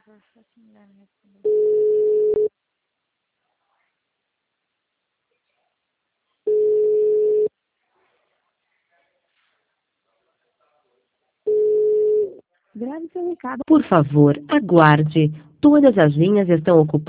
Assim dá, me respondeu. Grave seu recado. Por favor, aguarde. Todas as linhas estão ocupadas.